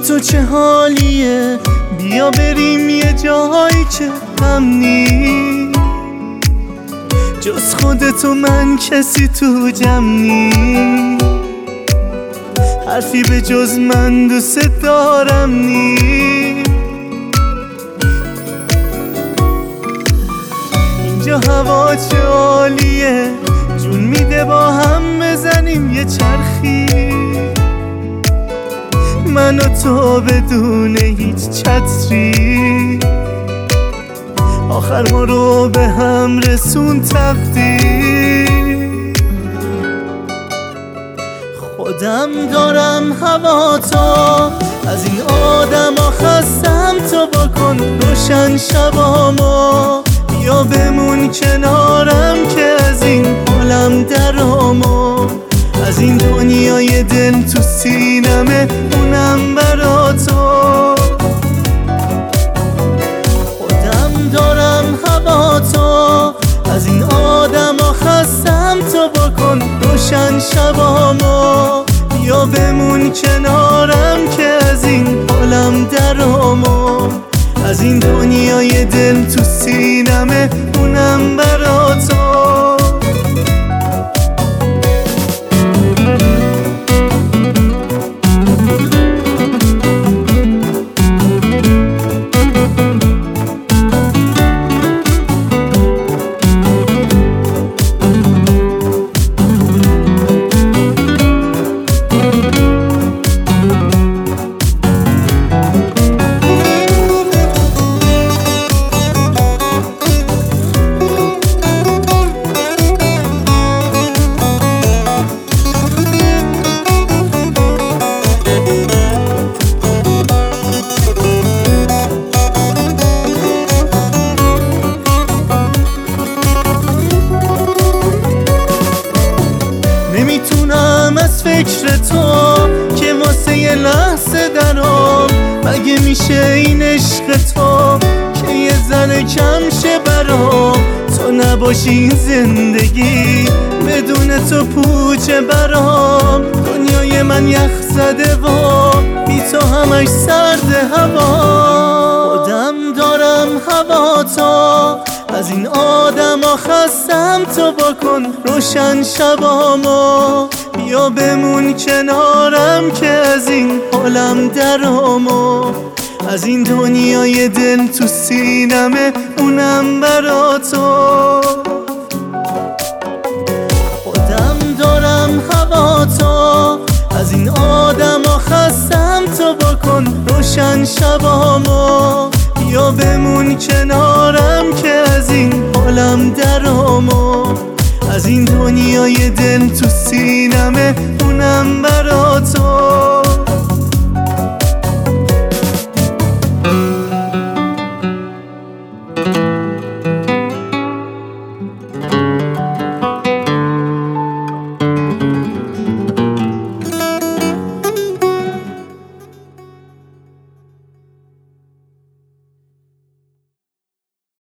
تو چه حالیه؟ بیا بریم یه جایی که امنی، جز خودت و من کسی تو جمع نی، حرفی به جز من دوست دارم نی. اینجا هوا چه عالیه، جون میده با هم بزنیم یه چرخی، من و تو بدون هیچ چتری، آخر ما رو به هم رسون تقدیر. خودم دارم هوا تو، از این آدم ها خستم، تو بکن روشن شبامو، بیا بمون کنارم که از این حالم درامو، از این دنیای دل تو سینمه اونم برا تو. خودم دارم هوا تو، از این آدم ها خستم، تو بکن روشن شبامو، بیا بمون کنارم که از این حالم درامو، از این دنیای دل تو سینمه اونم برا تو. نمیتونم از فکر تو که واسه یه لحظه درام، مگه میشه این عشق تو که یه ذره کم شه برام، تو نباشی این زندگی بدون تو پوچه برام، دنیای من یخ زده و بی تو همش سرد هوا. خودم دارم هوا تو، از این آدم ها خستم، تو بکن روشن شبامو، بیا بمون کنارم که از این حالم درامو، از این دنیای دل تو سینمه اونم برا تو. خودم دارم هوا تو، از این آدم ها خستم، تو بکن روشن شبامو، بیا بمون کنارم که از این حالم درامو، از این دنیای دل تو سینمه اونم برا تو.